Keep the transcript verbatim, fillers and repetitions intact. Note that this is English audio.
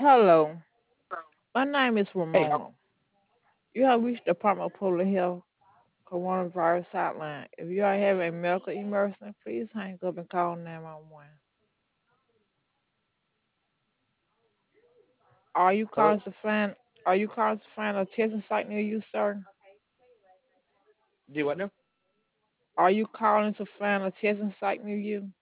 Hello, my name is Hey, Ramona. You have reached the Department of Public Health Coronavirus Hotline. If you are having a medical emergency, please hang up and call nine one one. Are you hello. calling to find Are you calling to find a testing site near you, sir? Do what now? Are you calling to find a testing site near you?